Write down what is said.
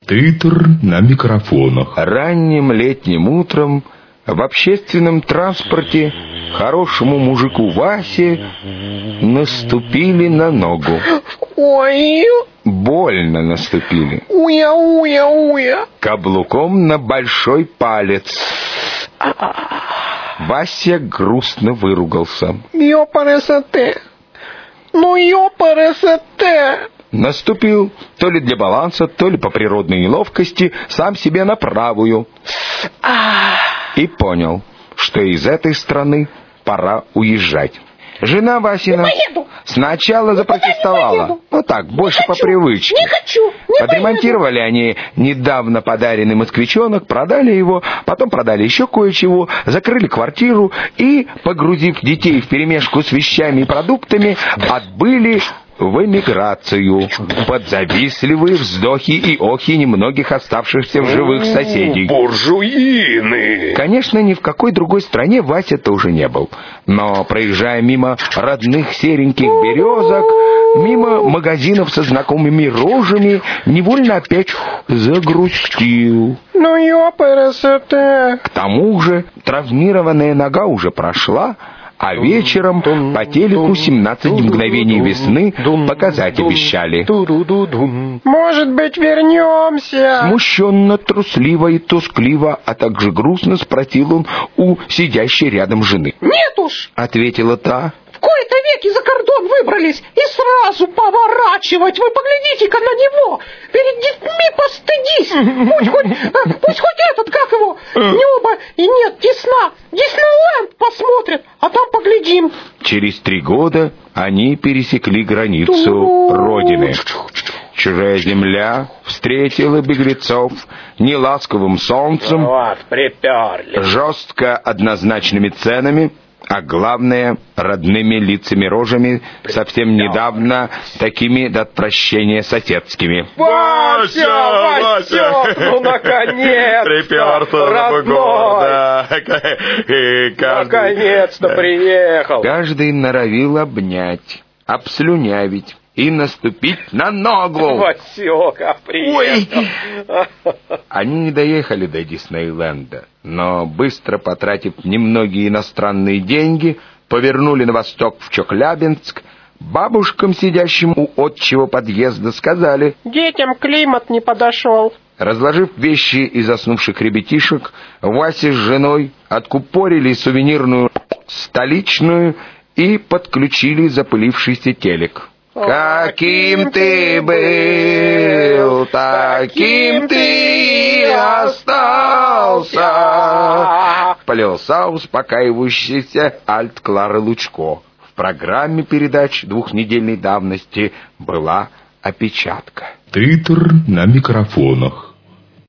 Титр на микрофонах. Ранним летним утром в общественном транспорте хорошему мужику Васе наступили на ногу. Ой! Больно наступили. Уя. Каблуком на большой палец. Вася грустно выругался. Ёпарасоте! Ну ёпарасоте! Наступил то ли для баланса, то ли по природной неловкости сам себе на правую. И понял, что из этой страны пора уезжать. Жена Васина сначала запротестовала. Ну так, больше по привычке. Не хочу. Подремонтировали они недавно подаренный москвичонок, продали его, потом продали еще кое-чего, закрыли квартиру и, погрузив детей вперемешку с вещами и продуктами, отбыли в эмиграцию под завистливые вздохи и охи немногих оставшихся в живых соседей. Буржуины! Конечно, ни в какой другой стране Вася тоже не был. Но, проезжая мимо родных сереньких березок, мимо магазинов со знакомыми рожами, невольно опять загрустил. Ну ёпарасоте! К тому же травмированная нога уже прошла, а вечером по телеку 17 мгновений весны показать обещали. Может быть, вернемся? Смущенно, трусливо и тоскливо, а также грустно спросил он у сидящей рядом жены. Нет уж! Ответила та. В кои-то веки за кордон выбрались и сразу поворачивать. Вы поглядите-ка на него. Перед детьми постыдись. Пусть хоть этот, как его, Нёба и нет, Диснейленд посмотрят, а там поглядим. Через 3 года они пересекли границу родины. Чужая земля встретила беглецов неласковым солнцем, Вот, приперли. жестко однозначными ценами, а главное, родными лицами рожами, совсем недавно такими до отвращения соседскими. Вася, ну наконец-то! Приперся родной! Наконец-то приехал! Каждый норовил обнять, обслюнявить и наступить на ногу. Васёка приехал! Они не доехали до Диснейленда, но, быстро потратив немногие иностранные деньги, повернули на восток в Чоклябинск. Бабушкам, сидящим у отчего подъезда, сказали: детям климат не подошел. Разложив вещи из заснувших ребятишек, Вася с женой откупорили сувенирную столичную и подключили запылившийся телек. «Каким ты был, таким ты и остался», полился успокаивающийся альт Клары Лучко. В программе передач 2-недельной давности была опечатка. Титр на микрофонах.